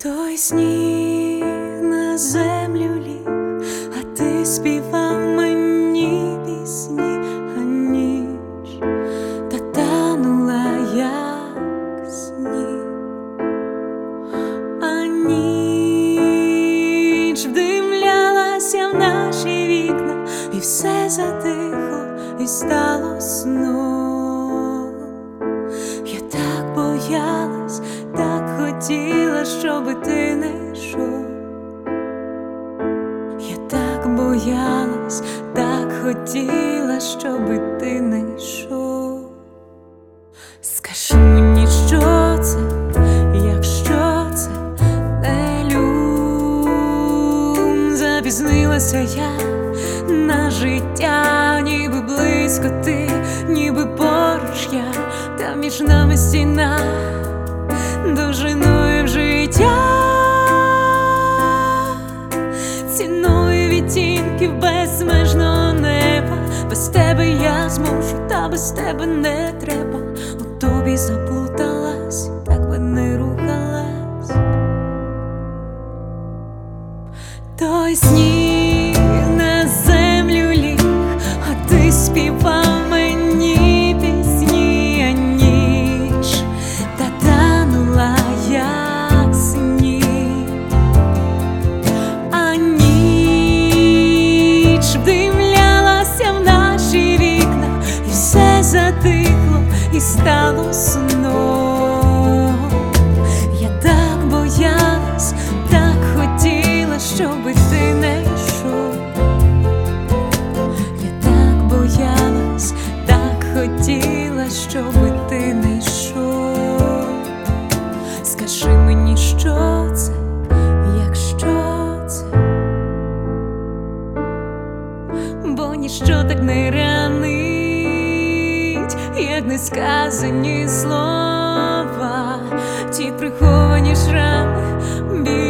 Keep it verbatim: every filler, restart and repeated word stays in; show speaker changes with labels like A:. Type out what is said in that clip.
A: Той сніг на землю ліг, а ти співав мені пісні, а ніч та танула, як сніг, а ніч вдивлялася в наші вікна, і все затихло, і стало сном. Я так боялась, так хотіла, щоби ти не йшов. Я так боялась, так хотіла, щоби ти не йшов. Скажи мені, що це, якщо це не люм. Запізнилася я на життя, ніби близько ти, ніби поруч я, та між нами стіна довжиною в життя, ціною відтінків безмежного неба. Без тебе я зможу, та без тебе не треба. У тобі заплуталась, так би не рухалась. Той сніг на землю ліг, а ти співав мені пісні, а ніч та танула, як сніг, а ніч вдивлялася в наші вікна, і все затихло, і стало сном. Я так боялась, так хотіла, щоби ти не йшов. Я так боялась, так хотіла, щоби ти не йшов. Скажи мені, що це, якщо це, бо ніщо так не ранить, як несказані слова, ті приховані шрами.